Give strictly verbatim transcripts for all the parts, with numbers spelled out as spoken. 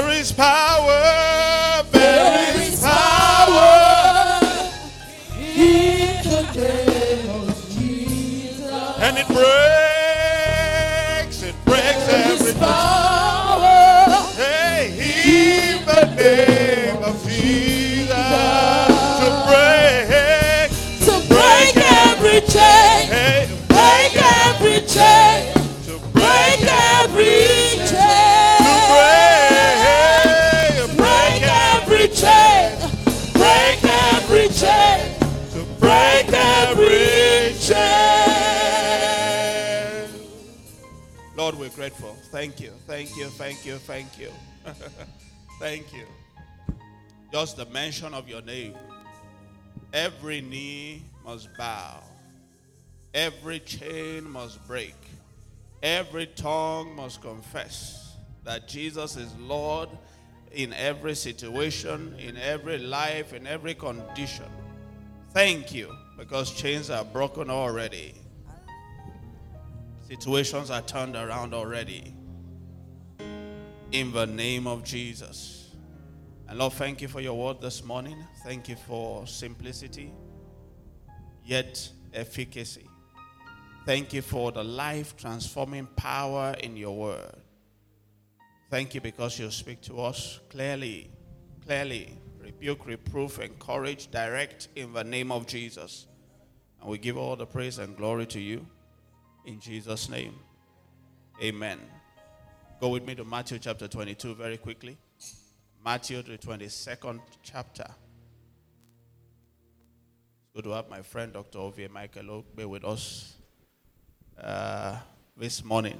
There is power. There is power in the name of Jesus. And it breaks. It breaks every power. Hey, in the name of Jesus. To break. To break every chain. Hey, break every chain. To break every chain. To break. Break every chain. Break every chain. To break every chain. Lord, we're grateful. Thank you. Thank you. Thank you. Thank you. Thank you. Just the mention of your name. Every knee must bow. Every chain must break. Every tongue must confess that Jesus is Lord in every situation, in every life, in every condition. Thank you, because chains are broken already. Situations are turned around already. In the name of Jesus. And Lord, thank you for your word this morning. Thank you for simplicity, yet efficacy. Thank you for the life-transforming power in your word. Thank you because you speak to us clearly, clearly. Rebuke, reproof, encourage, direct in the name of Jesus. And we give all the praise and glory to you in Jesus' name. Amen. Go with me to Matthew chapter twenty-two very quickly. Matthew, the twenty-second chapter. It's good to have my friend Doctor Ovie Michael be with us uh, this morning.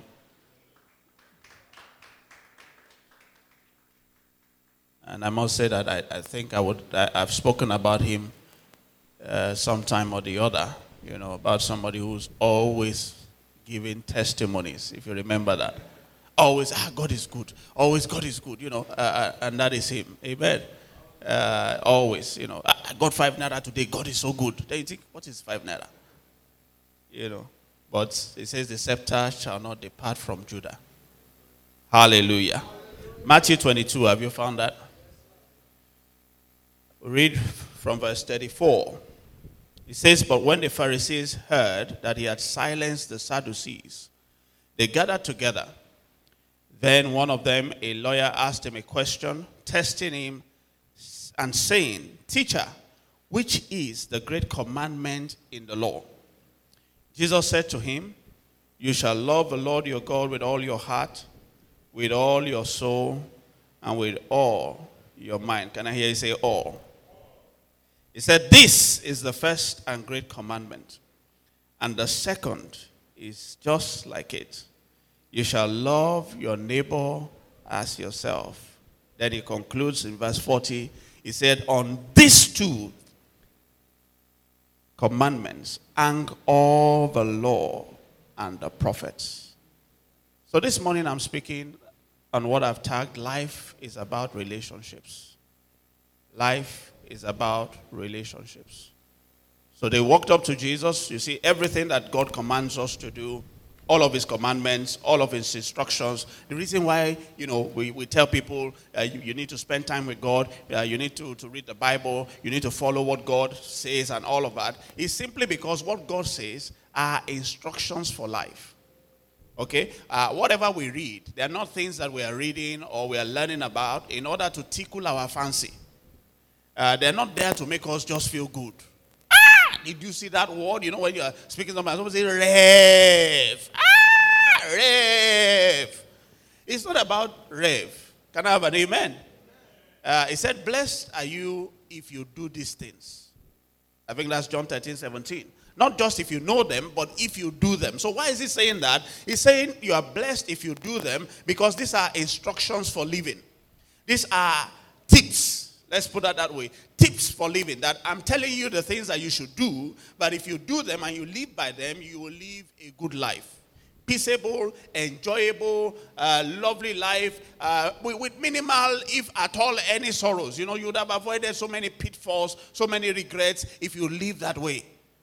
And I must say that I, I think I would, I, I've spoken about him uh, sometime or the other, you know, about somebody who's always giving testimonies, if you remember that. Always, ah, God is good. Always, God is good, you know, uh, and that is him. Amen. Uh, always, you know, I got five naira today. God is so good. Then you think, what is five naira? You know, but it says the scepter shall not depart from Judah. Hallelujah. Matthew twenty-two, have you found that? Read from verse thirty-four. It says, but when the Pharisees heard that he had silenced the Sadducees, they gathered together. Then one of them, a lawyer, asked him a question, testing him and saying, Teacher, which is the great commandment in the law? Jesus said to him, you shall love the Lord your God with all your heart, with all your soul, and with all your mind. Can I hear you say all? He said, this is the first and great commandment. And the second is just like it. You shall love your neighbor as yourself. Then he concludes in verse forty. He said, on these two commandments hang all the law and the prophets. So this morning I'm speaking on what I've tagged, life is about relationships. Life is about relationships. So they walked up to Jesus. You see, everything that God commands us to do, all of his commandments, all of his instructions. The reason why, you know, we, we tell people uh, you, you need to spend time with God, uh, you need to, to read the Bible, you need to follow what God says and all of that, is simply because what God says are instructions for life. Okay? Uh, whatever we read, they are not things that we are reading or we are learning about in order to tickle our fancy. Uh, they're not there to make us just feel good. Ah! Did you see that word? You know, when you are speaking to somebody, somebody say, rev. Ah! Rev. It's not about rev. Can I have an amen? Uh, it said, blessed are you if you do these things. I think that's John thirteen, seventeen. Not just if you know them, but if you do them. So why is he saying that? He's saying you are blessed if you do them because these are instructions for living. These are tips. Let's put that that way. Tips for living. That I'm telling you the things that you should do, but if you do them and you live by them, you will live a good life. Peaceable, enjoyable, uh, lovely life, uh, with, with minimal, if at all, any sorrows. You know, you would have avoided so many pitfalls, so many regrets if you live that way.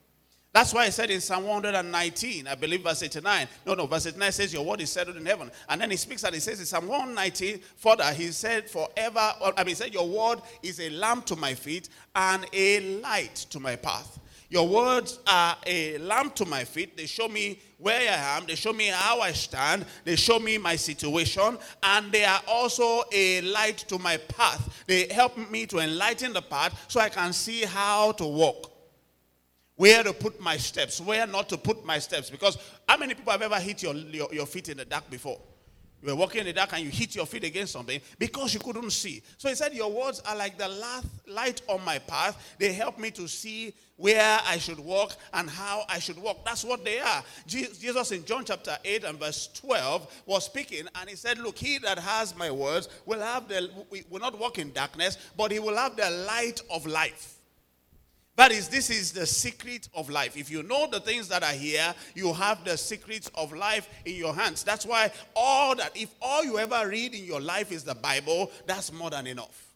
That's why he said in Psalm one nineteen, I believe verse eighty-nine. No, no, verse eighty-nine says, your word is settled in heaven. And then he speaks and he says in Psalm one nineteen, further, he said, forever, I mean, he said, your word is a lamp to my feet and a light to my path. Your words are a lamp to my feet. They show me where I am. They show me how I stand. They show me my situation. And they are also a light to my path. They help me to enlighten the path so I can see how to walk. Where to put my steps. Where not to put my steps. Because how many people have ever hit your, your, your feet in the dark before? You were walking in the dark and you hit your feet against something because you couldn't see. So he said, your words are like the light on my path. They help me to see where I should walk and how I should walk. That's what they are. Jesus in John chapter eight and verse twelve was speaking and he said, look, he that has my words will have the, will not walk in darkness, but he will have the light of life. That is, this is the secret of life. If you know the things that are here, you have the secrets of life in your hands. That's why all that, if all you ever read in your life is the Bible, that's more than enough.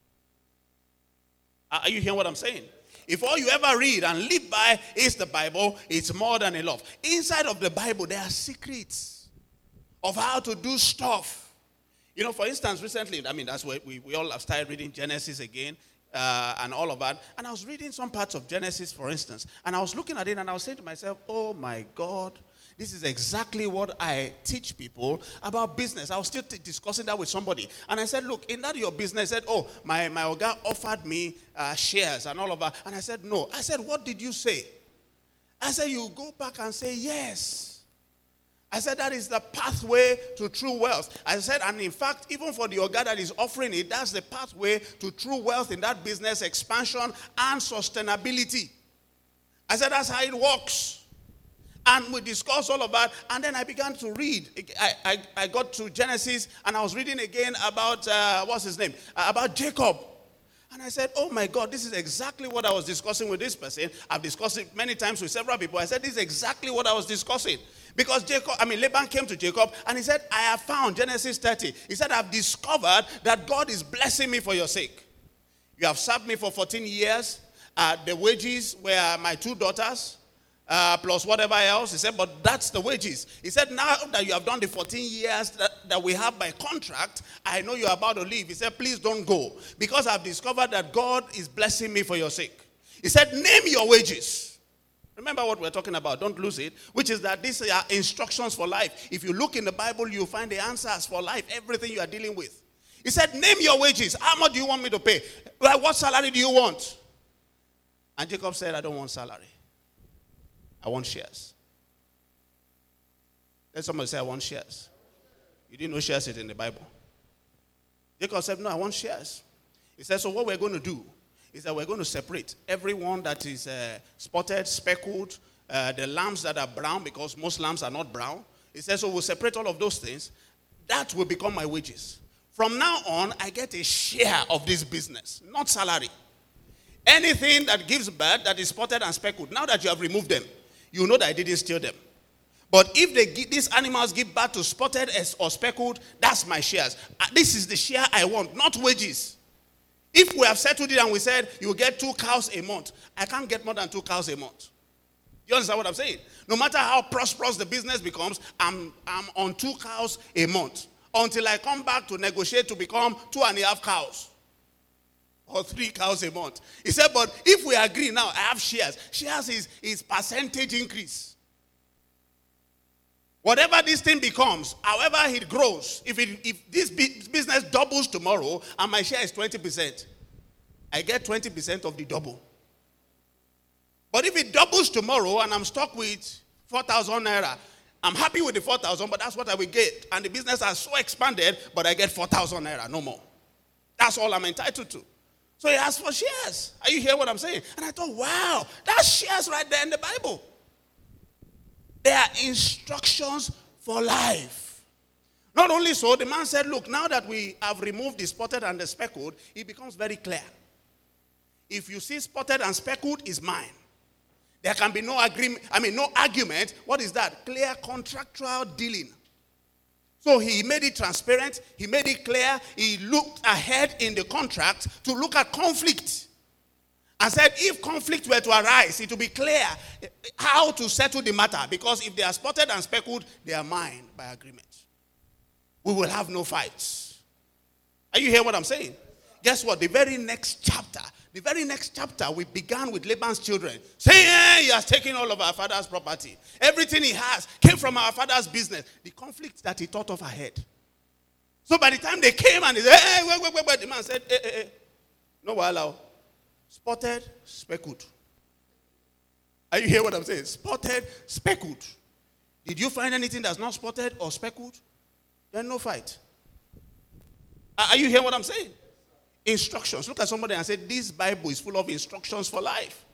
Are you hearing what I'm saying? If all you ever read and live by is the Bible, it's more than enough. Inside of the Bible, there are secrets of how to do stuff. You know, for instance, recently, I mean, that's where we, we all have started reading Genesis again. Uh, and all of that. And I was reading some parts of Genesis, for instance. And I was looking at it and I was saying to myself, oh my God, this is exactly what I teach people about business. I was still t- discussing that with somebody. And I said, look, in that your business, I said, oh, my, my Oga offered me uh, shares and all of that. And I said, no. I said, what did you say? I said, you go back and say, yes. I said, that is the pathway to true wealth. I said, and in fact, even for the Oga that is offering it, that's the pathway to true wealth in that business expansion and sustainability. I said, that's how it works. And we discussed all of that, and then I began to read. I, I, I got to Genesis, and I was reading again about, uh, what's his name? Uh, about Jacob. And I said, oh my God, this is exactly what I was discussing with this person. I've discussed it many times with several people. I said, this is exactly what I was discussing. Because Jacob, I mean, Laban came to Jacob and he said, I have found, Genesis thirty. He said, I've discovered that God is blessing me for your sake. You have served me for fourteen years. Uh, the wages were my two daughters, uh, plus whatever else. He said, but that's the wages. He said, now that you have done the fourteen years that, that we have by contract, I know you're about to leave. He said, please don't go. Because I've discovered that God is blessing me for your sake. He said, name your wages. Remember what we're talking about. Don't lose it. Which is that these are instructions for life. If you look in the Bible, you'll find the answers for life. Everything you are dealing with. He said, name your wages. How much do you want me to pay? Well, what salary do you want? And Jacob said, I don't want salary. I want shares. Let somebody say, I want shares. You didn't know shares is in the Bible. Jacob said, no, I want shares. He said, so what we're going to do is that we're going to separate everyone that is uh, spotted, speckled, uh, the lambs that are brown, because most lambs are not brown. He says, so we'll separate all of those things. That will become my wages. From now on, I get a share of this business, not salary. Anything that gives birth that is spotted and speckled, now that you have removed them, you know that I didn't steal them. But if they give, these animals give birth to spotted or speckled, that's my shares. This is the share I want, not wages. If we have settled it and we said, you get two cows a month, I can't get more than two cows a month. You understand what I'm saying? No matter how prosperous the business becomes, I'm, I'm on two cows a month. Until I come back to negotiate to become two and a half cows. Or three cows a month. He said, but if we agree now, I have shares. Shares is, is percentage increase. Whatever this thing becomes, however it grows, if it, if this business doubles tomorrow and my share is twenty percent, I get twenty percent of the double. But if it doubles tomorrow and I'm stuck with four thousand naira, I'm happy with the four thousand, but that's what I will get. And the business has so expanded, but I get four thousand naira, no more. That's all I'm entitled to. So he asked for shares. Are you hearing what I'm saying? And I thought, wow, that's shares right there in the Bible. There are instructions for life. Not only so, the man said, look, now that we have removed the spotted and the speckled, it becomes very clear. If you see spotted and speckled, it's mine. There can be no agreement, I mean, no argument. What is that? Clear contractual dealing. So he made it transparent. He made it clear. He looked ahead in the contract to look at conflict. and said if conflict were to arise, it will be clear how to settle the matter. Because if they are spotted and speckled, they are mine by agreement. We will have no fights. Are you hearing what I'm saying? Guess what? The very next chapter, the very next chapter, we began with Laban's children. Saying, hey, he has taken all of our father's property. Everything he has came from our father's business. The conflict that he thought of ahead. So by the time they came and they said, hey, wait, wait, wait, wait, the man said, hey, hey, hey. No, allow. Spotted, speckled. Are you hearing what I'm saying? Spotted, speckled. Did you find anything that's not spotted or speckled? Then no fight. Are you hearing what I'm saying? Instructions. Look at somebody and say, this Bible is full of instructions for life.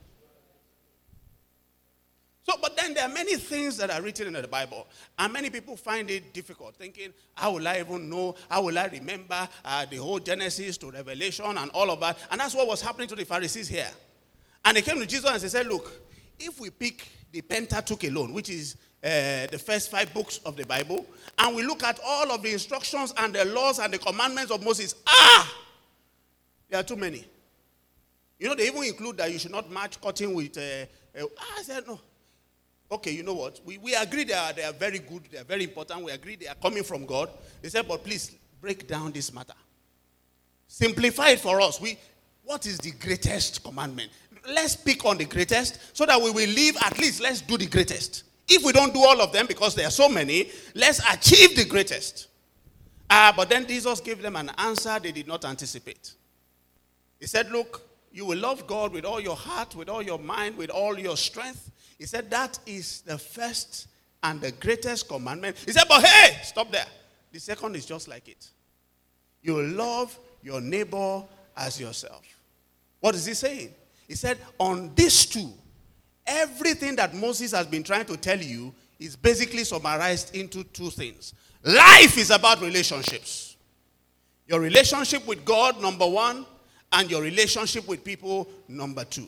So, but then there are many things that are written in the Bible, and many people find it difficult, thinking, how will I even know, how will I remember uh, the whole Genesis to Revelation and all of that? And that's what was happening to the Pharisees here. And they came to Jesus and they said, look, if we pick the Pentateuch alone, which is uh, the first five books of the Bible, and we look at all of the instructions and the laws and the commandments of Moses, ah, there are too many. You know, they even include that you should not match cotton with, uh, uh, I said, no. Okay, you know what? We, we agree they are, they are very good, they are very important. We agree they are coming from God. They said, but please break down this matter. Simplify it for us. We, what is the greatest commandment? Let's pick on the greatest so that we will live, at least let's do the greatest. If we don't do all of them because there are so many, let's achieve the greatest. Uh, but then Jesus gave them an answer they did not anticipate. He said, look, you will love God with all your heart, with all your mind, with all your strength. He said, that is the first and the greatest commandment. He said, but hey, stop there. The second is just like it. You will love your neighbor as yourself. What is he saying? He said, on these two, everything that Moses has been trying to tell you is basically summarized into two things. Life is about relationships. Your relationship with God, number one, and your relationship with people, number two.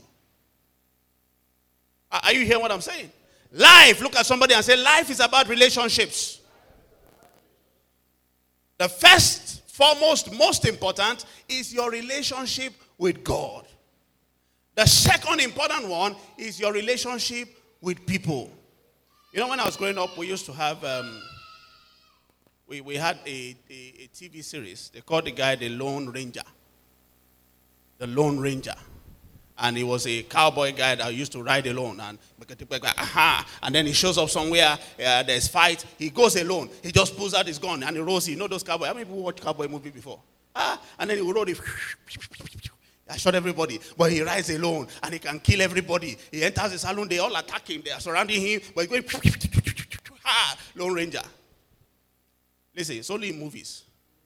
Are you hearing what I'm saying? Life, look at somebody and say, life is about relationships. The first, foremost, most important is your relationship with God. The second important one is your relationship with people. You know, when I was growing up, we used to have, um, we, we had a, a, a T V series. They called the guy the Lone Ranger. The Lone Ranger. And he was a cowboy guy that used to ride alone. And, and then he shows up somewhere, uh, there's fight. He goes alone. He just pulls out his gun and he rolls. You know those cowboys? How many people watch cowboy movie before? Ah, and then he rolled it. I shot everybody. But he rides alone and he can kill everybody. He enters the saloon. They all attack him. They are surrounding him. But he's going, ah, Lone Ranger. Listen, it's only in movies.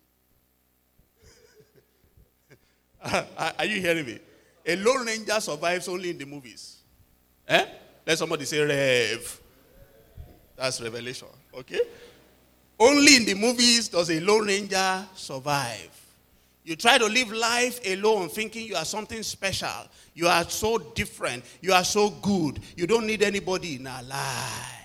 Are you hearing me? A Lone Ranger survives only in the movies. Eh? Let somebody say Rev. That's Revelation. Okay? Only in the movies does a Lone Ranger survive. You try to live life alone thinking you are something special. You are so different. You are so good. You don't need anybody. Nah, lie.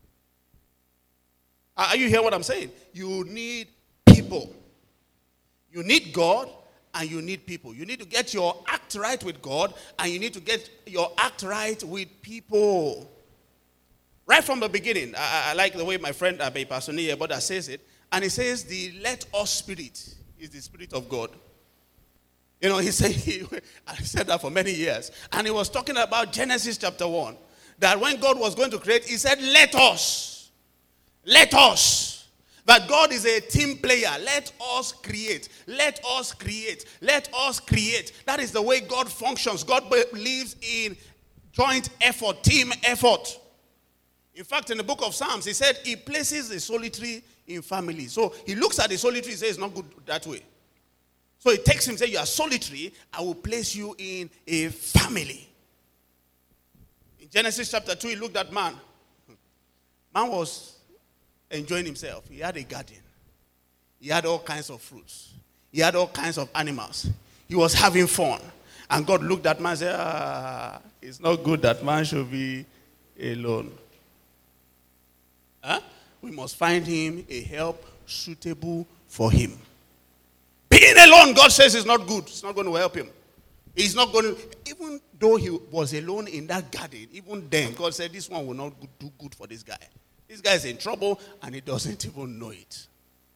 Are you hearing what I'm saying? You need people. You need God. And you need people. You need to get your act right with God, and you need to get your act right with people. Right from the beginning, I, I like the way my friend Abe Pasoni Yeboda says it, and he says the let us spirit is the spirit of God. You know, he said he, I said that for many years, and he was talking about Genesis chapter one, that when God was going to create, he said, let us, let us. But God is a team player. Let us create. Let us create. Let us create. That is the way God functions. God believes in joint effort, team effort. In fact, in the book of Psalms, he said he places the solitary in family. So he looks at the solitary and says it's not good that way. So he takes him and says, you are solitary, I will place you in a family. In Genesis chapter two, he looked at man. Man was enjoying himself. He had a garden. He had all kinds of fruits. He had all kinds of animals. He was having fun. And God looked at man and said, ah, it's not good that man should be alone. Huh? We must find him a help suitable for him. Being alone, God says, is not good. It's not going to help him. He's not going to, even though he was alone in that garden, even then, God said, this one will not do good for this guy. This guy is in trouble and he doesn't even know it.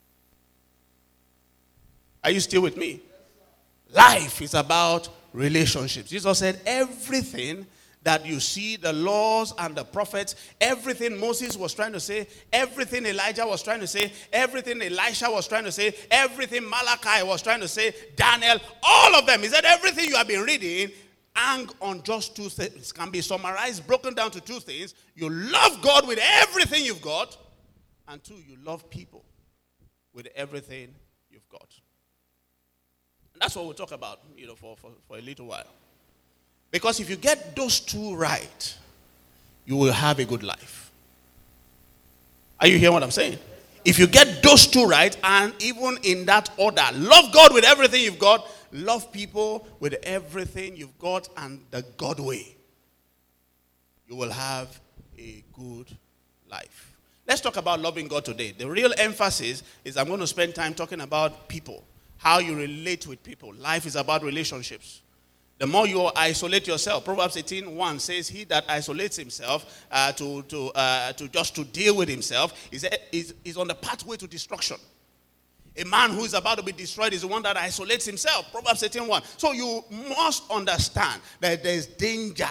Are you still with me? Life is about relationships. Jesus said everything that you see, the laws and the prophets, everything Moses was trying to say, everything Elijah was trying to say, everything Elisha was trying to say, everything Malachi was trying to say, Daniel, all of them. He said everything you have been reading hang on just two things. Can be summarized, broken down to two things. You love God with everything you've got, and two, you love people with everything you've got. And that's what we'll talk about, you know, for, for, for a little while. Because if you get those two right, you will have a good life. Are you hearing what I'm saying? If you get those two right, and even in that order, love God with everything you've got, love people with everything you've got, and the God way, you will have a good life. Let's talk about loving God today. The real emphasis is I'm going to spend time talking about people, how you relate with people. Life is about relationships. The more you isolate yourself, Proverbs eighteen one says, he that isolates himself uh, to, to, uh, to just to deal with himself is, is, is on the pathway to destruction. A man who is about to be destroyed is the one that isolates himself. Proverbs eighteen one. So you must understand that there is danger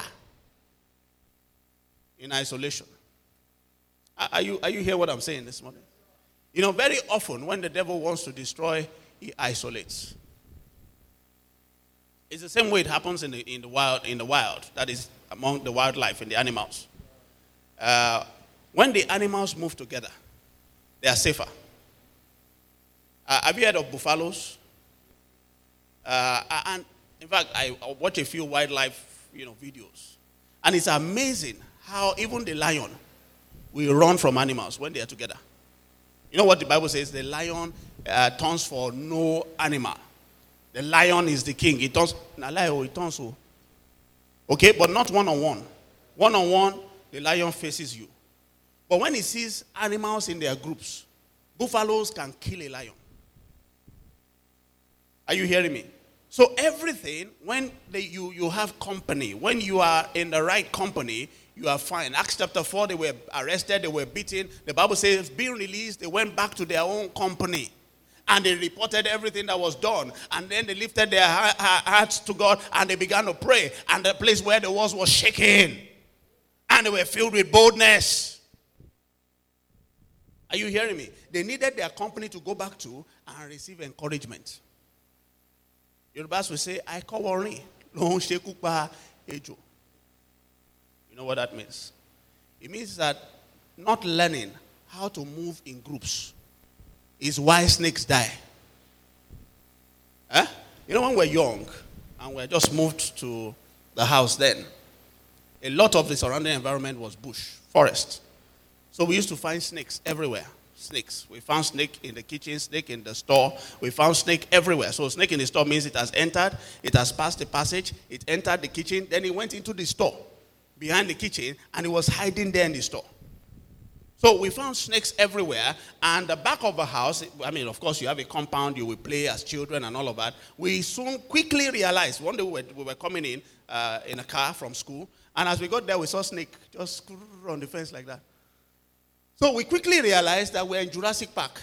in isolation. Are you, are you hearing what I'm saying this morning? You know, very often when the devil wants to destroy, he isolates. It's the same way it happens in the, in the wild, in the wild, that is among the wildlife and the animals. Uh, when the animals move together, they are safer. Uh, have you heard of buffaloes? Uh, and in fact, I watch a few wildlife, you know, videos, and it's amazing how even the lion will run from animals when they are together. You know what the Bible says? The lion uh, turns for no animal. The lion is the king. It turns, it turns. Okay, but not one-on-one. One-on-one, the lion faces you. But when he sees animals in their groups, buffaloes can kill a lion. Are you hearing me? So everything, when they, you, you have company, when you are in the right company, you are fine. Acts chapter four, they were arrested, they were beaten. The Bible says, being released, they went back to their own company. And they reported everything that was done. And then they lifted their hearts to God and they began to pray. And the place where they was was shaking. And they were filled with boldness. Are you hearing me? They needed their company to go back to and receive encouragement. Yorubas will say, I call worry. You know what that means? It means that not learning how to move in groups is why snakes die. Huh? You know, when we're young and we just moved to the house then, a lot of the surrounding environment was bush, forest. So we used to find snakes everywhere. Snakes. We found snake in the kitchen, snake in the store. We found snake everywhere. So snake in the store means it has entered, it has passed the passage, it entered the kitchen, then it went into the store behind the kitchen and it was hiding there in the store. So we found snakes everywhere, and the back of the house, I mean, of course, you have a compound, you will play as children and all of that. We soon quickly realized, one day we were, we were coming in uh, in a car from school, and as we got there, we saw a snake just on the fence like that. So we quickly realized that we're in Jurassic Park.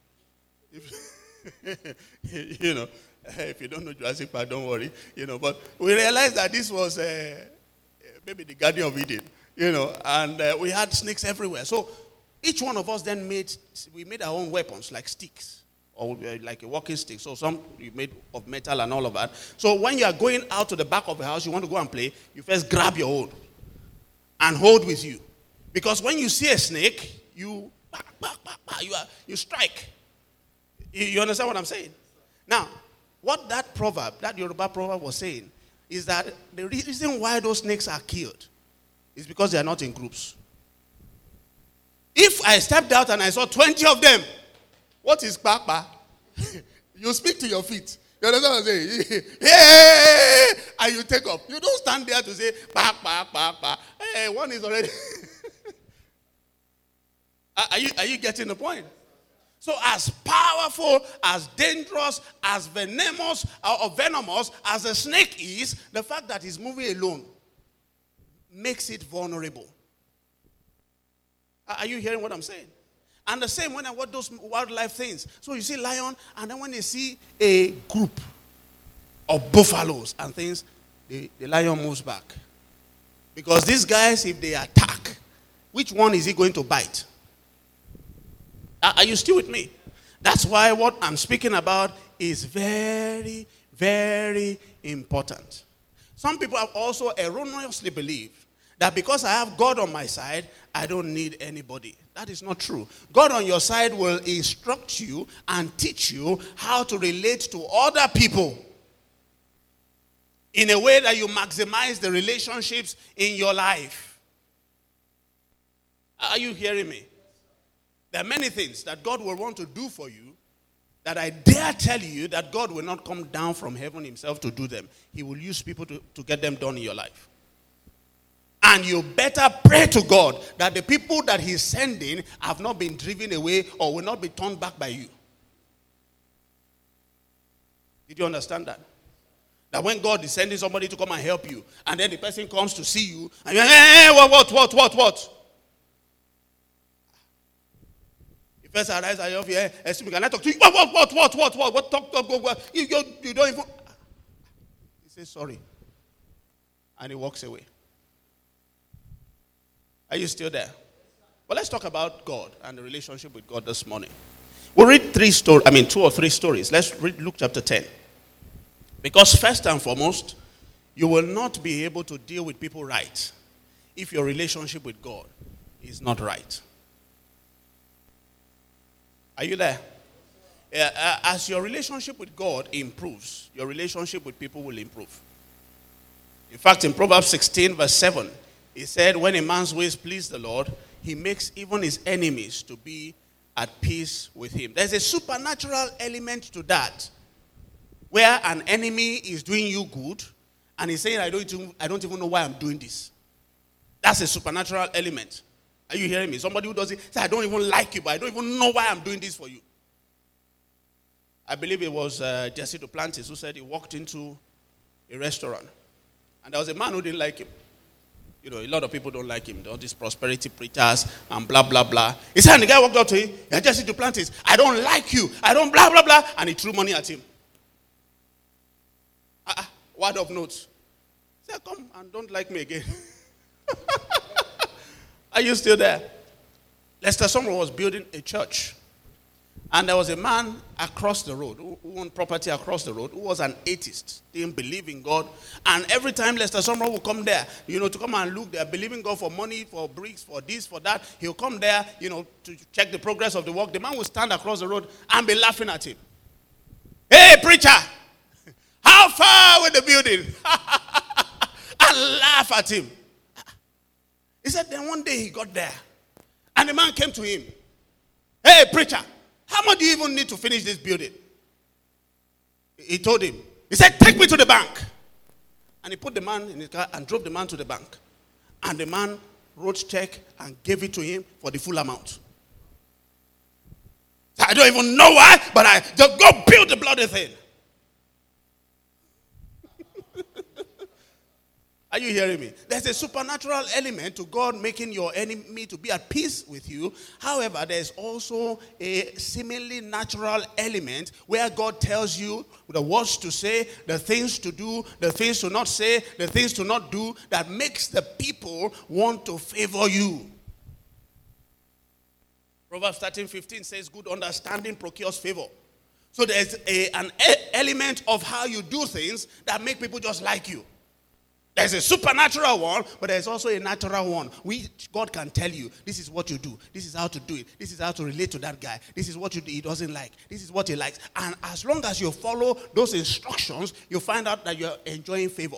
You know, if you don't know Jurassic Park, don't worry. You know, but we realized that this was uh, maybe the Garden of Eden. You know, and uh, we had snakes everywhere. So each one of us then made, we made our own weapons, like sticks, or like a walking stick. So some you made of metal and all of that. So when you are going out to the back of the house, you want to go and play, you first grab your own and hold with you. Because when you see a snake, you, bah, bah, bah, bah, you, are, you strike. You, you understand what I'm saying? Now, what that proverb, that Yoruba proverb was saying, is that the reason why those snakes are killed is because they are not in groups. If I stepped out and I saw twenty of them, what is Papa? You speak to your feet. You understand what I'm saying? Hey! And you take off. You don't stand there to say, pa, pa, pa, pa. Hey, one is already. are, you, are you getting the point? So as powerful, as dangerous, as venomous, or venomous as a snake is, the fact that he's moving alone makes it vulnerable. Are you hearing what I'm saying? And the same when I watch those wildlife things. So you see lion, and then when they see a group of buffaloes and things, the, the lion moves back. Because these guys, if they attack, which one is he going to bite? Are you still with me? That's why what I'm speaking about is very, very important. Some people have also erroneously believed that because I have God on my side, I don't need anybody. That is not true. God on your side will instruct you and teach you how to relate to other people in a way that you maximize the relationships in your life. Are you hearing me? There are many things that God will want to do for you that I dare tell you that God will not come down from heaven himself to do them. He will use people to, to get them done in your life. And you better pray to God that the people that he's sending have not been driven away or will not be turned back by you. Did you understand that? That when God is sending somebody to come and help you, and then the person comes to see you, and you're like, hey, what, what, what, what, what? He first arrives at your office, hey, excuse me, can I talk to you? What, what, what, what, what, what, what, talk, talk, go, go. You, you, you don't even. He says, sorry. And he walks away. Are you still there? Well, let's talk about God and the relationship with God this morning. We'll read three stories, I mean two or three stories. Let's read Luke chapter ten. Because first and foremost, you will not be able to deal with people right if your relationship with God is not right. Are you there? Uh, as your relationship with God improves, your relationship with people will improve. In fact, in Proverbs sixteen verse seven, he said, when a man's ways please the Lord, he makes even his enemies to be at peace with him. There's a supernatural element to that, where an enemy is doing you good, and he's saying, I don't even, I don't even know why I'm doing this. That's a supernatural element. Are you hearing me? Somebody who does it, say, I don't even like you, but I don't even know why I'm doing this for you. I believe it was uh, Jesse Duplantis who said he walked into a restaurant, and there was a man who didn't like him. You know, a lot of people don't like him. All these prosperity preachers and blah, blah, blah. He said, and the guy walked up to him, yeah, Jesse Duplantis, I don't like you. I don't blah, blah, blah. And he threw money at him. Uh, word of note. He said, come and don't like me again. Are you still there? Lester Sumrall was building a church. And there was a man across the road who owned property across the road who was an atheist, didn't believe in God. And every time Lester Sumrall would come there, you know, to come and look, they're believing God for money, for bricks, for this, for that. He'll come there, you know, to check the progress of the work. The man will stand across the road and be laughing at him. Hey, preacher, how far with the building? And laugh at him. He said, then one day he got there. And the man came to him. Hey, preacher, how much do you even need to finish this building? He told him. He said, take me to the bank. And he put the man in his car and drove the man to the bank. And the man wrote check and gave it to him for the full amount. So I don't even know why, but I just go build the bloody thing. Are you hearing me? There's a supernatural element to God making your enemy to be at peace with you. However, there's also a seemingly natural element where God tells you the words to say, the things to do, the things to not say, the things to not do that makes the people want to favor you. Proverbs thirteen fifteen says, good understanding procures favor. So there's a, an element of how you do things that make people just like you. There's a supernatural one, but there's also a natural one. We, God can tell you, this is what you do. This is how to do it. This is how to relate to that guy. This is what you do, he doesn't like. This is what he likes. And as long as you follow those instructions, you find out that you're enjoying favor.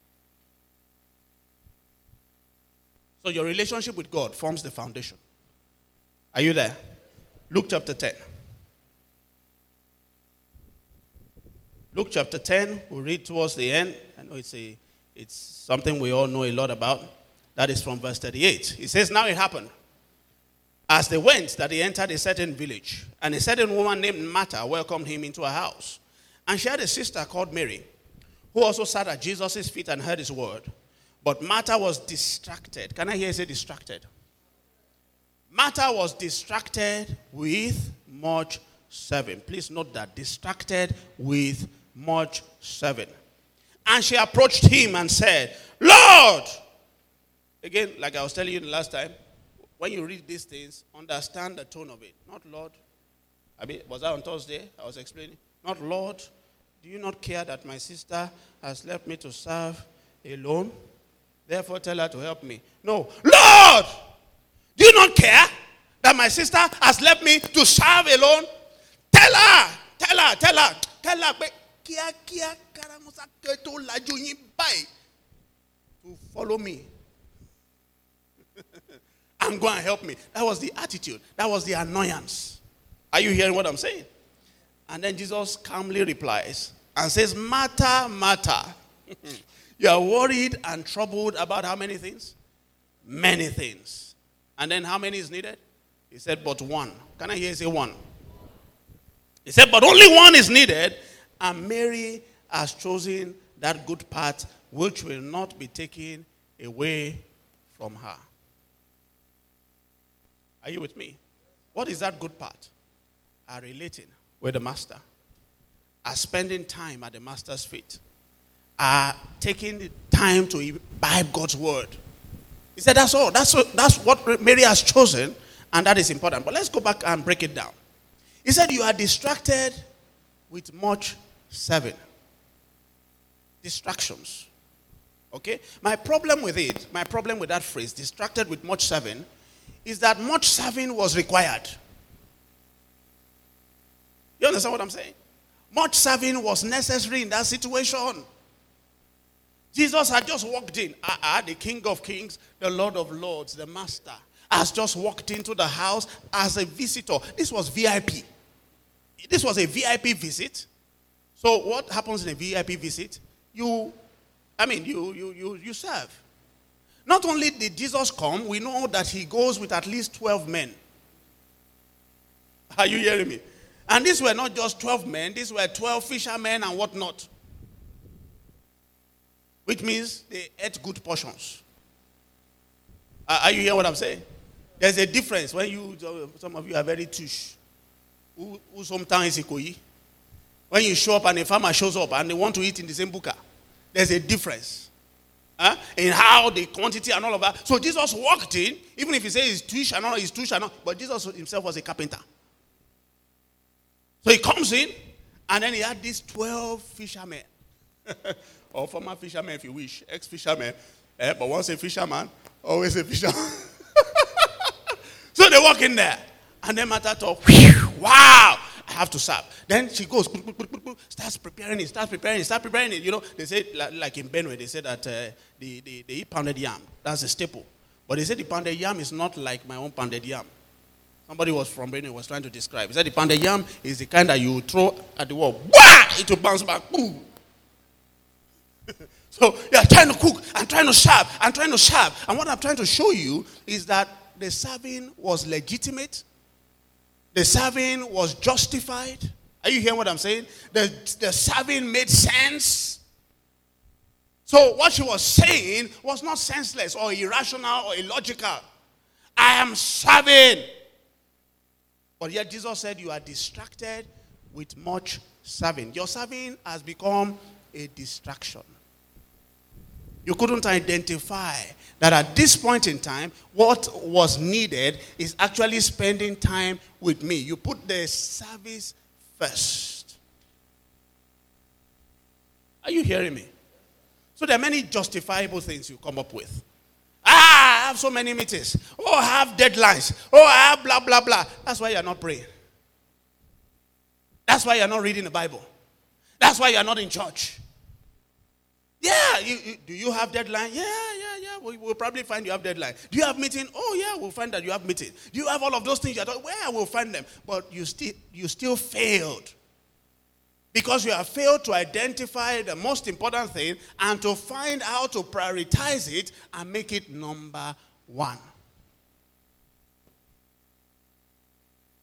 So your relationship with God forms the foundation. Are you there? Luke chapter ten. Luke chapter ten, we'll read towards the end. I know it's a It's something we all know a lot about. That is from verse thirty-eight. It says, now it happened As they went, that he entered a certain village, and a certain woman named Martha welcomed him into her house. And she had a sister called Mary, who also sat at Jesus' feet and heard his word. But Martha was distracted. Can I hear you say distracted? Martha was distracted with much serving. Please note that. Distracted with much serving. And she approached him and said, Lord! Again, like I was telling you the last time, when you read these things, understand the tone of it. Not Lord. I mean, was that on Thursday? I was explaining. Not Lord, do you not care that my sister has left me to serve alone? Therefore, tell her to help me. No. Lord, do you not care that my sister has left me to serve alone? Tell her, tell her, tell her, tell her. To follow me. And go and help me. That was the attitude. That was the annoyance. Are you hearing what I'm saying? And then Jesus calmly replies and says, Martha, Martha, you are worried and troubled about how many things? Many things. And then how many is needed? He said, but one. Can I hear you say one? He said, but only one is needed. And Mary has chosen that good part which will not be taken away from her. Are you with me? What is that good part? Are relating with the master. Are spending time at the master's feet. Are taking the time to imbibe God's word. He said that's all. That's what, that's what Mary has chosen. And that is important. But let's go back and break it down. He said you are distracted with much serving. Distractions. Okay? My problem with it, my problem with that phrase, distracted with much serving, is that much serving was required. You understand what I'm saying? Much serving was necessary in that situation. Jesus had just walked in. Ah, uh-uh, the King of Kings, the Lord of Lords, the Master, has just walked into the house as a visitor. This was V I P. This was a V I P visit. So what happens in a V I P visit? You, I mean, you, you, you, you serve. Not only did Jesus come, we know that he goes with at least twelve men. Are you hearing me? And these were not just twelve men, these were twelve fishermen and whatnot. Which means they ate good portions. Are you hearing what I'm saying? There's a difference when you, some of you are very tush. Who, who sometimes is Ikoyi. When you show up and a farmer shows up and they want to eat in the same buka, there's a difference. Huh? In how the quantity and all of that. So Jesus walked in, even if he says he's tush and all, he's tush and all, but Jesus himself was a carpenter. So he comes in, and then he had these twelve fishermen. Or former fishermen, if you wish, ex-fishermen. Eh, but once a fisherman, always a fisherman. So they walk in there, and then Martha talk, wow, I have to serve. Then she goes, starts preparing it, starts preparing it, starts preparing it. You know, they say, like in Benue, they say that uh, they, they, they eat pounded yam. That's a staple. But they say the pounded yam is not like my own pounded yam. Somebody was from Benue was trying to describe. He said the pounded yam is the kind that you throw at the wall. Wah! It will bounce back. Boom. So you are trying to cook and trying to serve and trying to serve. And what I'm trying to show you is that the serving was legitimate. The serving was justified. Are you hearing what I'm saying? The, the serving made sense. So what she was saying was not senseless or irrational or illogical. I am serving. But yet Jesus said you are distracted with much serving. Your serving has become a distraction. You couldn't identify that at this point in time, what was needed is actually spending time with me. You put the service first. Are you hearing me? So there are many justifiable things you come up with. Ah, I have so many meetings. Oh, I have deadlines. Oh, I have blah, blah, blah. That's why you're not praying. That's why you're not reading the Bible. That's why you're not in church. Yeah, you, you, do you have deadline? Yeah, yeah, yeah. We, we'll probably find you have deadline. Do you have meeting? Oh, yeah, we'll find that you have meeting. Do you have all of those things? You're talking, where we'll find them. But you still, you still failed. Because you have failed to identify the most important thing and to find how to prioritize it and make it number one.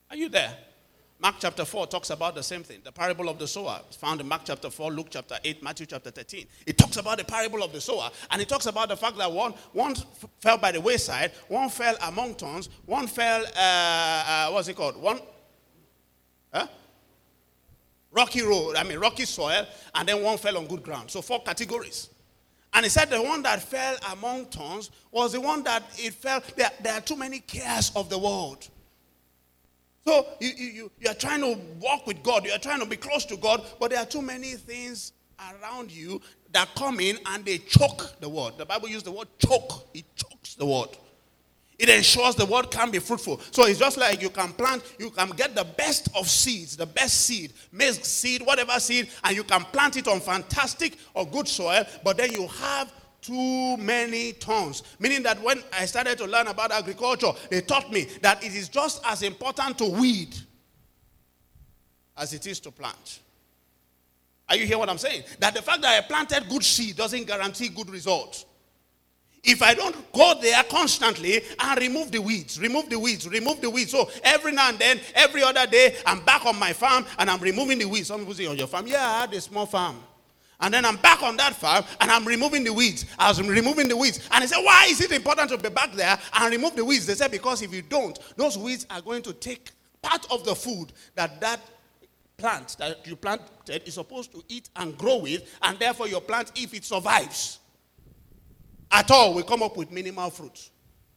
Are you there? Mark chapter four talks about the same thing. The parable of the sower is found in Mark chapter four, Luke chapter eight, Matthew chapter thirteen. It talks about the parable of the sower, and it talks about the fact that one, one f- fell by the wayside, one fell among thorns, one fell, uh, uh, what's it called? One, huh? Rocky road, I mean rocky soil, and then one fell on good ground. So four categories. And he said the one that fell among thorns was the one that it fell, there, there are too many cares of the world. So you, you, you are trying to walk with God. You are trying to be close to God. But there are too many things around you that come in and they choke the word. The Bible uses the word choke. It chokes the word. It ensures the word can be fruitful. So it's just like you can plant, you can get the best of seeds, the best seed, maize seed, whatever seed, and you can plant it on fantastic or good soil. But then you have too many tons. Meaning that when I started to learn about agriculture, they taught me that it is just as important to weed as it is to plant. Are you hearing what I'm saying? That the fact that I planted good seed doesn't guarantee good results. If I don't go there constantly and remove the weeds, remove the weeds, remove the weeds. So every now and then, every other day, I'm back on my farm and I'm removing the weeds. Some people say, on your farm? Yeah, I had a small farm. And then I'm back on that farm and I'm removing the weeds. I was removing the weeds. And they said, why is it important to be back there and remove the weeds? They said, because if you don't, those weeds are going to take part of the food that that plant that you planted is supposed to eat and grow with. And therefore your plant, if it survives at all, will come up with minimal fruit.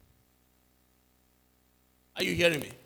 Are you hearing me?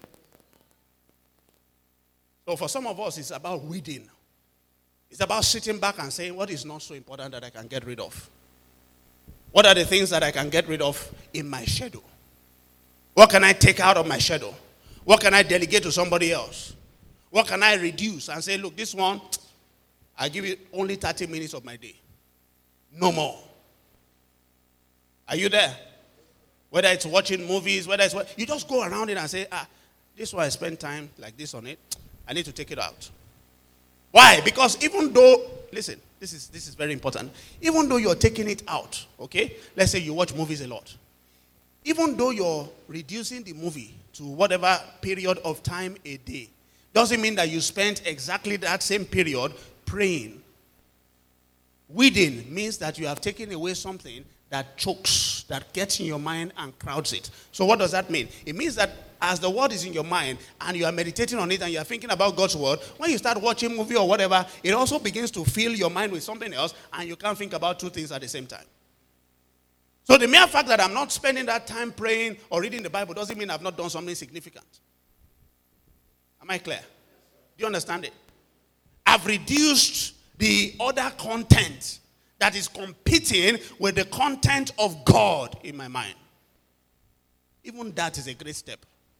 So for some of us, it's about weeding. It's about sitting back and saying, what is not so important that I can get rid of? What are the things that I can get rid of in my schedule? What can I take out of my schedule? What can I delegate to somebody else? What can I reduce and say, look, this one, I give you only thirty minutes of my day. No more. Are you there? Whether it's watching movies, whether it's what, you just go around it and say, ah, this one I spend time like this on it. I need to take it out. Why? Because even though, listen, this is this is very important. Even though you're taking it out, okay? Let's say you watch movies a lot. Even though you're reducing the movie to whatever period of time a day, doesn't mean that you spend exactly that same period praying. Weeding means that you have taken away something that chokes, that gets in your mind and crowds it. So what does that mean? It means that as the word is in your mind and you are meditating on it and you are thinking about God's word, when you start watching a movie or whatever, it also begins to fill your mind with something else and you can't think about two things at the same time. So the mere fact that I'm not spending that time praying or reading the Bible doesn't mean I've not done something significant. Am I clear? Do you understand it? I've reduced the other content that is competing with the content of God in my mind. Even that is a great step.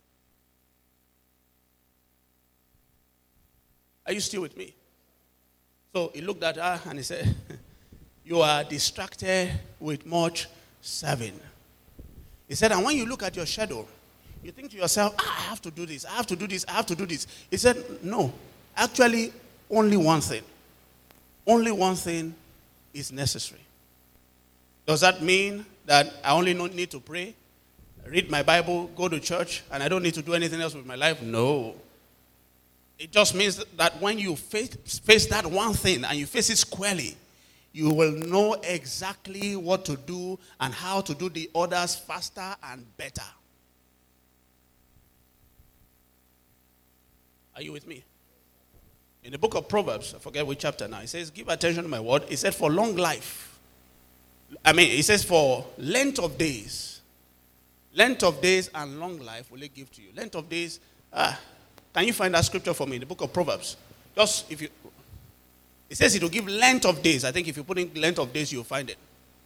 Are you still with me? So he looked at her and he said, you are distracted with much serving. He said, and when you look at your schedule, you think to yourself, ah, I have to do this, I have to do this, I have to do this. He said, no, actually only one thing. Only one thing is necessary. Does that mean that I only need to pray, read my Bible, go to church, and I don't need to do anything else with my life? No. It just means that when you face, face that one thing and you face it squarely, you will know exactly what to do and how to do the others faster and better. Are you with me? In the book of Proverbs, I forget which chapter now, it says, give attention to my word. It said for long life. I mean, it says for length of days. Length of days and long life will it give to you. Length of days, ah, can you find that scripture for me in the book of Proverbs? Just if you, it says it will give length of days. I think if you put in length of days, you'll find it.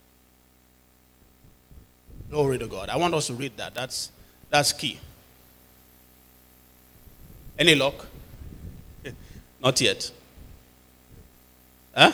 Glory to God. I want us to read that. That's, that's key. Any luck? Not yet. Huh?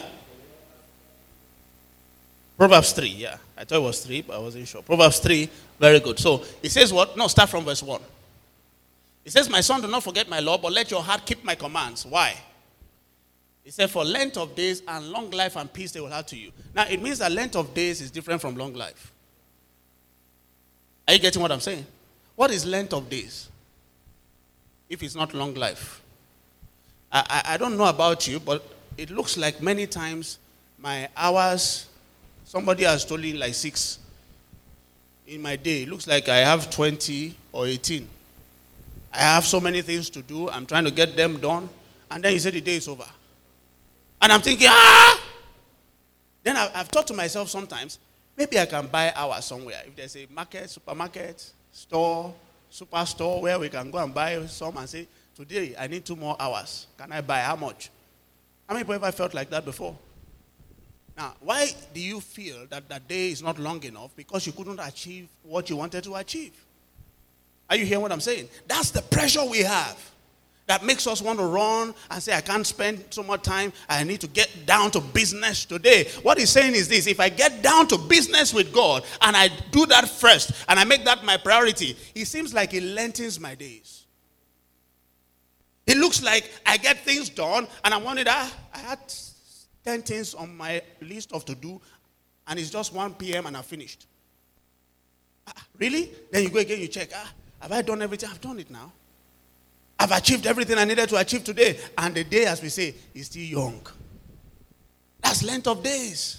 Proverbs three, yeah. I thought it was three, but I wasn't sure. Proverbs three, very good. So, it says what? No, start from verse one. It says, my son, do not forget my law, but let your heart keep my commands. Why? It said, for length of days and long life and peace they will have to you. Now, it means that length of days is different from long life. Are you getting what I'm saying? What is length of days? if it's not long life. I, I, I don't know about you, but it looks like many times my hours, somebody has stolen like six in my day. It looks like I have twenty or eighteen. I have so many things to do. I'm trying to get them done. And then you say the day is over. And I'm thinking, ah! Then I, I've thought to myself sometimes, maybe I can buy hours somewhere. If there's a market, supermarket, store, superstore where we can go and buy some and say, today I need two more hours. Can I buy how much? How many people ever felt like that before? Now, why do you feel that that day is not long enough? Because you couldn't achieve what you wanted to achieve. Are you hearing what I'm saying? That's the pressure we have that makes us want to run and say, I can't spend so much time. I need to get down to business today. What he's saying is this: if I get down to business with God and I do that first and I make that my priority, it seems like it lengthens my days. It looks like I get things done and I'm wondering, ah, I had ten things on my list of to do and it's just one p.m. and I finished. Ah, really? Then you go again, you check, ah, have I done everything? I've done it now. I've achieved everything I needed to achieve today. And the day, as we say, is still young. That's length of days.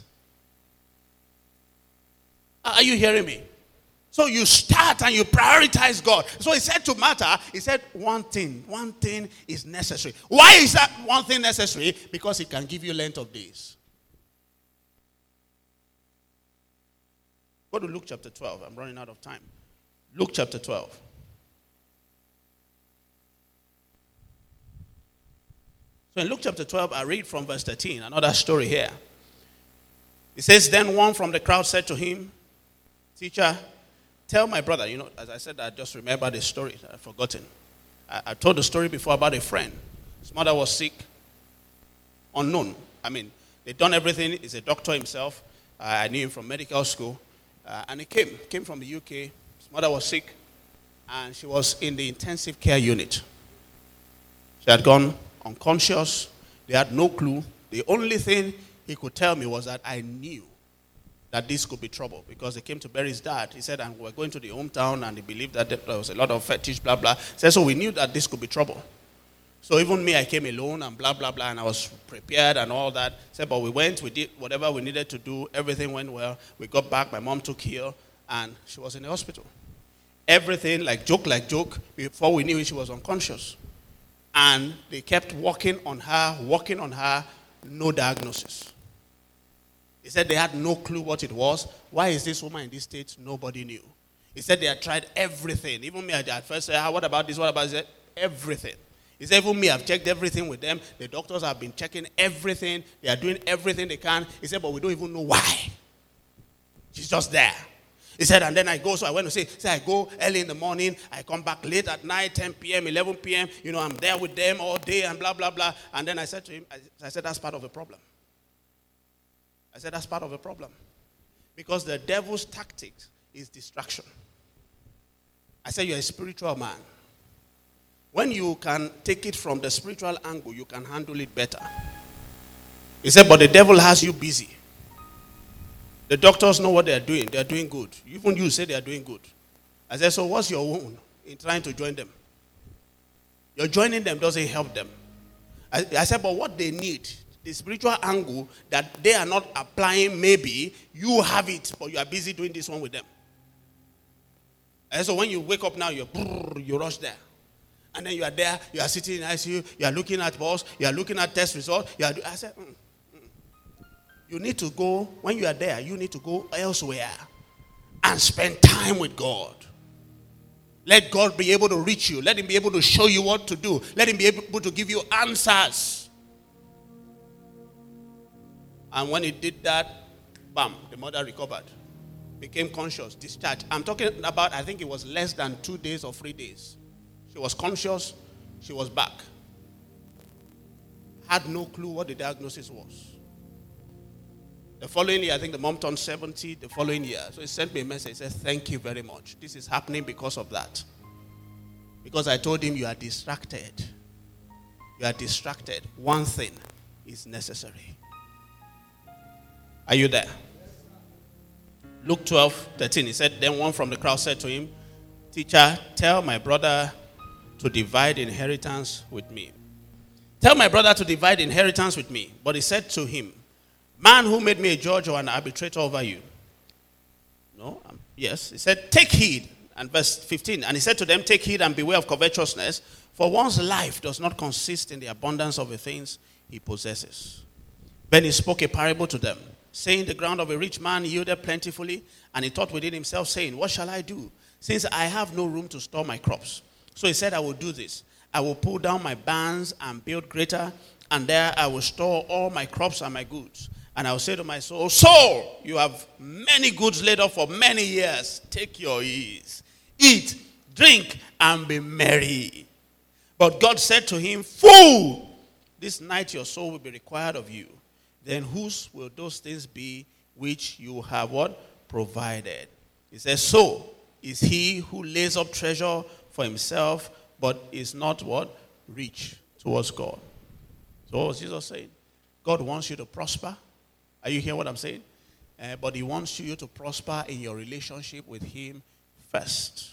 Are you hearing me? So you start and you prioritize God. So he said to Martha, he said, one thing, one thing is necessary. Why is that one thing necessary? Because it can give you length of days. Go to Luke chapter twelve. I'm running out of time. Luke chapter twelve. So in Luke chapter twelve, I read from verse thirteen, another story here. It says, then one from the crowd said to him, teacher, tell my brother. You know, as I said, I just remembered the story. I've forgotten. I, I told the story before about a friend. His mother was sick, unknown. I mean, they'd done everything. He's a doctor himself. Uh, I knew him from medical school. Uh, and he came, came from the U K. His mother was sick, and she was in the intensive care unit. She had gone unconscious. They had no clue. The only thing he could tell me was that I knew that this could be trouble because they came to bury his dad. He said, and we're going to the hometown, and he believed that there was a lot of fetish, blah, blah. He said, so we knew that this could be trouble. So even me, I came alone and blah, blah, blah, and I was prepared and all that. He said, but we went, we did whatever we needed to do. Everything went well. We got back. My mom took care, and she was in the hospital. Everything, like joke, like joke. Before we knew it, she was unconscious. And they kept working on her, working on her, no diagnosis. He said they had no clue what it was. Why is this woman in this state? Nobody knew. He said they had tried everything. Even me, I at first said, ah, what about this, what about this? Everything. He said, even me, I've checked everything with them. The doctors have been checking everything. They are doing everything they can. He said, but we don't even know why. She's just there. He said, and then I go, so I went to say, say I go early in the morning, I come back late at night, ten p.m., eleven p.m., you know, I'm there with them all day and blah, blah, blah. And then I said to him, I, I said, that's part of the problem. I said, that's part of the problem. Because the devil's tactics is distraction. I said, you're a spiritual man. When you can take it from the spiritual angle, you can handle it better. He said, but the devil has you busy. The doctors know what they are doing. They are doing good. Even you say they are doing good. I said, so what's your own in trying to join them? Your joining them doesn't help them. I, I said, but what they need, the spiritual angle that they are not applying, maybe you have it, but you are busy doing this one with them. And so when you wake up now, you're, you rush there. And then you are there, you are sitting in I C U, you are looking at balls, you are looking at test results. You are, I said, mm, mm. You need to go, when you are there, you need to go elsewhere and spend time with God. Let God be able to reach you. Let him be able to show you what to do. Let him be able to give you answers. And when he did that, bam, the mother recovered. Became conscious, discharged. I'm talking about, I think it was less than two days or three days. She was conscious, she was back. Had no clue what the diagnosis was. The following year, I think the mom turned seventy the following year. So he sent me a message. He said, thank you very much. This is happening because of that. Because I told him, you are distracted. You are distracted. One thing is necessary. Are you there? Luke twelve thirteen. He said, then one from the crowd said to him, teacher, tell my brother to divide inheritance with me. Tell my brother to divide inheritance with me. But he said to him, man who made me a judge or an arbitrator over you. No, um, yes. He said, take heed. And verse fifteen, and he said to them, take heed and beware of covetousness, for one's life does not consist in the abundance of the things he possesses. Then he spoke a parable to them, saying, the ground of a rich man yielded plentifully, and he thought within himself, saying, what shall I do, since I have no room to store my crops? So he said, I will do this. I will pull down my barns and build greater, and there I will store all my crops and my goods. And I will say to my soul, soul, you have many goods laid up for many years. Take your ease. Eat, drink, and be merry. But God said to him, fool, this night your soul will be required of you. Then whose will those things be which you have what? Provided. He says, so is he who lays up treasure for himself, but is not what? Rich towards God. So what was Jesus saying? God wants you to prosper. Are you hearing what I'm saying? Uh, but he wants you to prosper in your relationship with him first.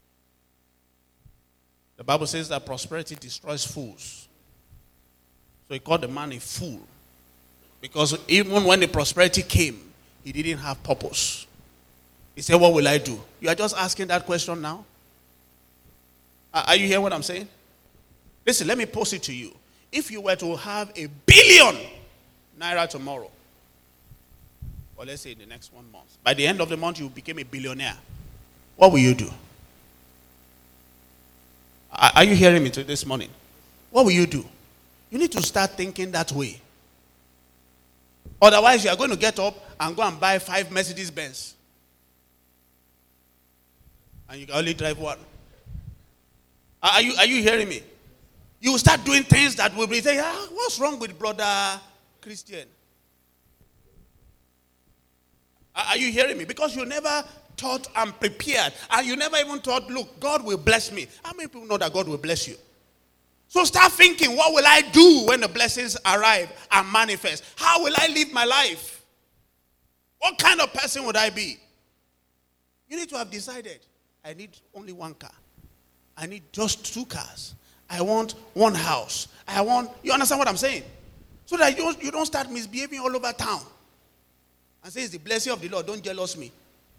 The Bible says that prosperity destroys fools. So he called the man a fool. Because even when the prosperity came, he didn't have purpose. He said, what will I do? You are just asking that question now? Are you hearing what I'm saying? Listen, let me pose it to you. If you were to have a billion naira tomorrow, or let's say in the next one month, by the end of the month you became a billionaire, what will you do? Are you hearing me this morning? What will you do? You need to start thinking that way. Otherwise, you are going to get up and go and buy five Mercedes Benz. And you can only drive one. Are you, are you hearing me? You will start doing things that will be saying, ah, what's wrong with brother Christian? Are you hearing me? Because you never thought and prepared. And you never even thought, look, God will bless me. How many people know that God will bless you? So start thinking, what will I do when the blessings arrive and manifest? How will I live my life? What kind of person would I be? You need to have decided, I need only one car. I need just two cars. I want one house. I want, you understand what I'm saying? So that you, you don't start misbehaving all over town. And say, it's the blessing of the Lord, don't jealous me.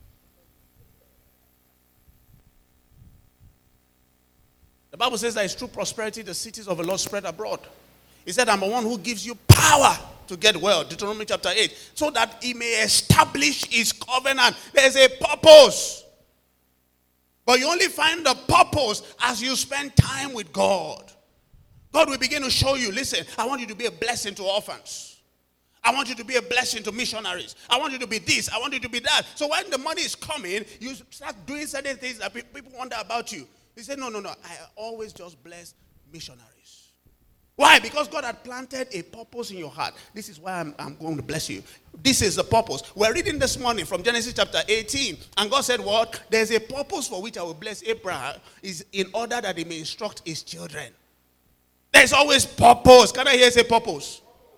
The Bible says that it's true prosperity, the cities of the Lord spread abroad. He said, I'm the one who gives you power to get well. Deuteronomy chapter eight. So that he may establish his covenant. There's a purpose. But you only find the purpose as you spend time with God. God will begin to show you, listen, I want you to be a blessing to orphans. I want you to be a blessing to missionaries. I want you to be this. I want you to be that. So when the money is coming, you start doing certain things that people wonder about you. He said, no, no, no. I always just bless missionaries. Why? Because God had planted a purpose in your heart. This is why I'm, I'm going to bless you. This is the purpose. We're reading this morning from Genesis chapter eighteen. And God said, what? There's a purpose for which I will bless Abraham, is in order that he may instruct his children. There's always purpose. Can I hear say purpose?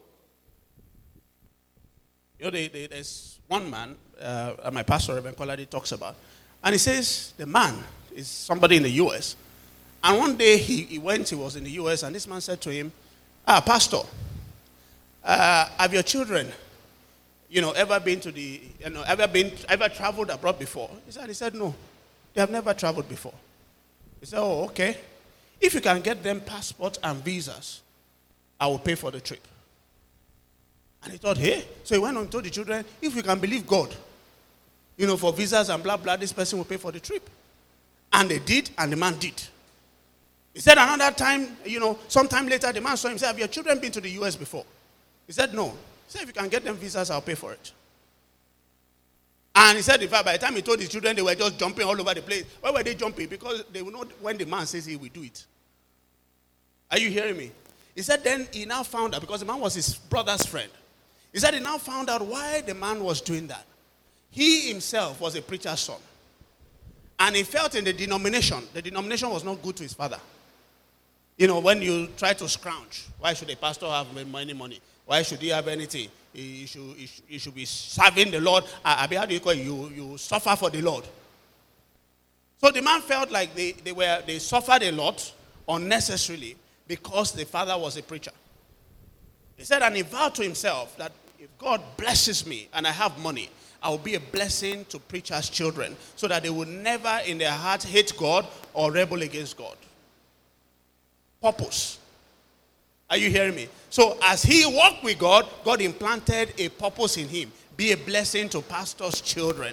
You know, they, they, there's one man, uh, my pastor, Reverend Kolade, talks about. And he says, the man is somebody in the U S. And one day he, he went, he was in the U S, and this man said to him, ah, pastor, uh, have your children, you know, ever been to the, you know, ever been, ever traveled abroad before? He said, he said, no, they have never traveled before. He said, oh, okay. If you can get them passports and visas, I will pay for the trip. And he thought, hey. So he went on and told the children, if you can believe God, you know, for visas and blah, blah, this person will pay for the trip. And they did, and the man did. He said another time, you know, sometime later, the man saw him and said, have your children been to the U S before? He said, no. He said, if you can get them visas, I'll pay for it. And he said, in fact, by the time he told his children, they were just jumping all over the place. Why were they jumping? Because they will know when the man says he will do it. Are you hearing me? He said then he now found out, because the man was his brother's friend. He said he now found out why the man was doing that. He himself was a preacher's son. And he felt in the denomination, the denomination was not good to his father. You know, when you try to scrounge, why should a pastor have any money? Why should he have anything? He should, he should, he should be serving the Lord. I mean, how do you call it? You, you suffer for the Lord. So the man felt like they, they, were, they suffered a lot, unnecessarily because the father was a preacher. He said, and he vowed to himself that if God blesses me and I have money, I will be a blessing to preachers' children so that they will never in their heart hate God or rebel against God. Purpose. Are you hearing me? So as he walked with God, God implanted a purpose in him. Be a blessing to pastors' children.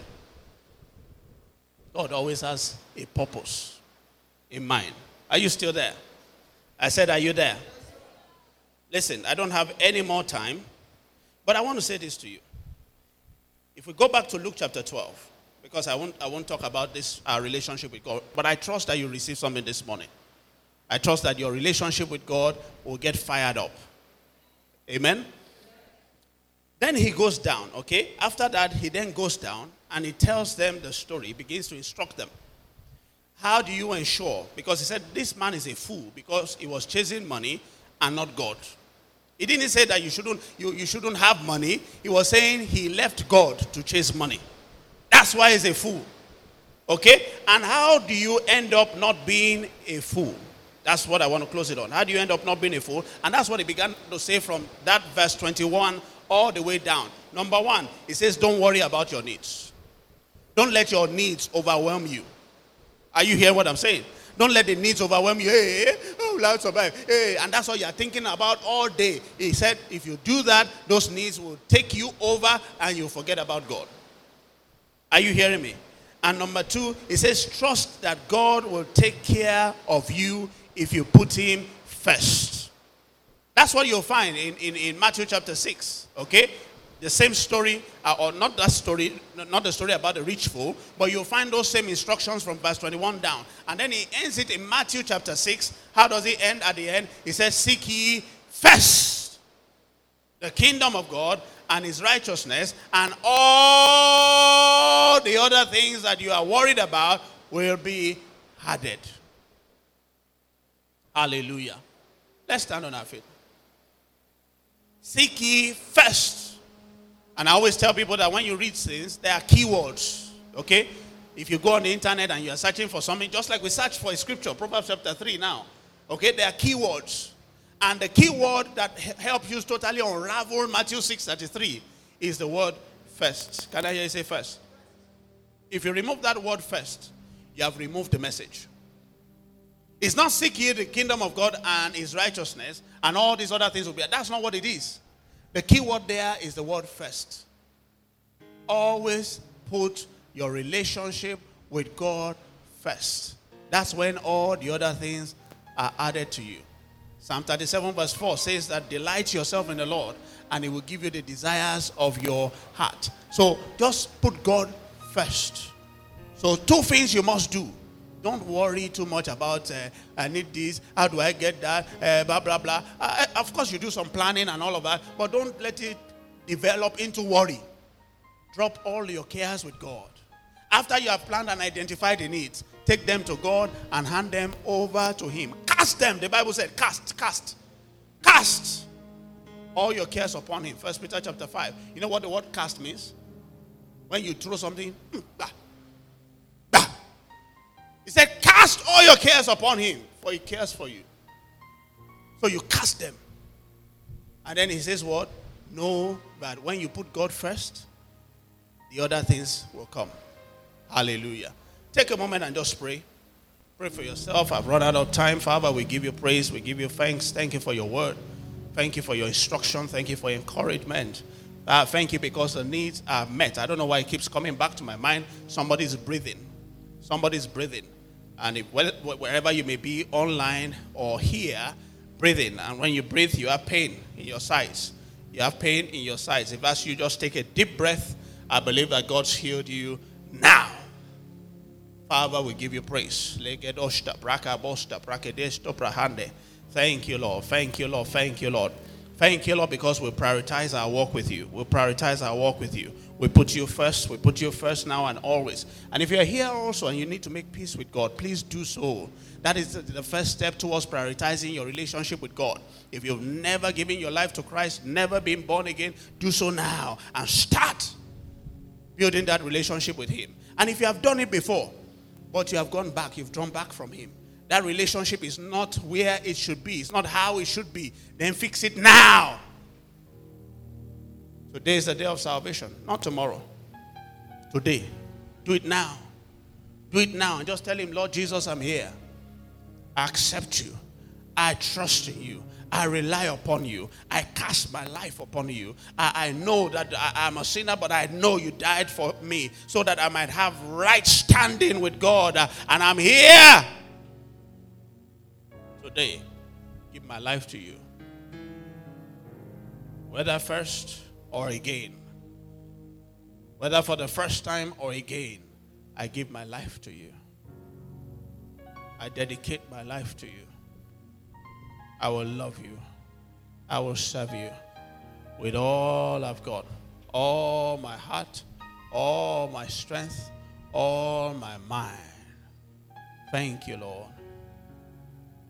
God always has a purpose in mind. Are you still there? I said, are you there? Listen, I don't have any more time, but I want to say this to you. If we go back to Luke chapter twelve, because I won't, I won't talk about this our relationship with God, but I trust that you received something this morning. I trust that your relationship with God will get fired up. Amen? Then he goes down, okay? After that, he then goes down and he tells them the story. He begins to instruct them. How do you ensure? Because he said, this man is a fool because he was chasing money and not God. He didn't say that you shouldn't, you, you shouldn't have money. He was saying he left God to chase money. That's why he's a fool. Okay? And how do you end up not being a fool? That's what I want to close it on. How do you end up not being a fool? And that's what he began to say from that verse twenty-one all the way down. Number one, he says, don't worry about your needs. Don't let your needs overwhelm you. Are you hearing what I'm saying? Don't let the needs overwhelm you. Hey, hey, oh, I'll survive. Hey, and that's all you're thinking about all day. He said, if you do that, those needs will take you over and you'll forget about God. Are you hearing me? And number two, he says, trust that God will take care of you if you put him first. That's what you'll find in, in, in Matthew chapter six. Okay? The same story, uh, or not that story, not the story about the rich fool, but you'll find those same instructions from verse twenty-one down. And then he ends it in Matthew chapter six. How does he end at the end? He says, seek ye first the kingdom of God and his righteousness, and all the other things that you are worried about will be added. Hallelujah. Let's stand on our feet. Seek ye first. And I always tell people that when you read things, there are keywords. Okay? If you go on the internet and you are searching for something, just like we search for a scripture, Proverbs chapter three now. Okay? There are keywords. And the keyword that helps you totally unravel Matthew six thirty-three is the word first. Can I hear you say first? If you remove that word first, you have removed the message. It's not seek ye the kingdom of God and his righteousness and all these other things will be. That's not what it is. The key word there is the word first. Always put your relationship with God first. That's when all the other things are added to you. Psalm thirty-seven verse four says that delight yourself in the Lord and he will give you the desires of your heart. So just put God first. So two things you must do. Don't worry too much about, uh, I need this, how do I get that, uh, blah, blah, blah. Uh, of course, you do some planning and all of that, but don't let it develop into worry. Drop all your cares with God. After you have planned and identified the needs, take them to God and hand them over to him. Cast them. The Bible said, cast, cast, cast all your cares upon him. First Peter chapter five. You know what the word cast means? When you throw something, bah, bah. He said, cast all your cares upon him, for he cares for you. So you cast them. And then he says what? Know that when you put God first, the other things will come. Hallelujah. Take a moment and just pray. Pray for yourself. I've run out of time. Father, we give you praise. We give you thanks. Thank you for your word. Thank you for your instruction. Thank you for your encouragement. Uh, thank you because the needs are met. I don't know why it keeps coming back to my mind. Somebody's breathing. Somebody's breathing. And if, wherever you may be, online or here, breathing. And when you breathe, you have pain in your sides. You have pain in your sides. If that's you, just take a deep breath. I believe that God's healed you now. Father, we give you praise. Thank you, Lord. Thank you, Lord. Thank you, Lord. Thank you, Lord, because we prioritize our walk with you. We prioritize our walk with you. We put you first. We put you first now and always. And if you're here also and you need to make peace with God, please do so. That is the first step towards prioritizing your relationship with God. If you've never given your life to Christ, never been born again, do so now and start building that relationship with him. And if you have done it before, but you have gone back, you've drawn back from him, that relationship is not where it should be, it's not how it should be, then fix it now. Today is the day of salvation, not tomorrow. Today. Do it now. Do it now and just tell him, Lord Jesus, I'm here. I accept you. I trust in you. I rely upon you. I cast my life upon you. I, I know that I, I'm a sinner, but I know you died for me so that I might have right standing with God. Uh, and I'm here today. Give my life to you. Whether first or again. Whether for the first time or again. I give my life to you. I dedicate my life to you. I will love you. I will serve you with all I've got. All my heart, all my strength, all my mind. Thank you, Lord.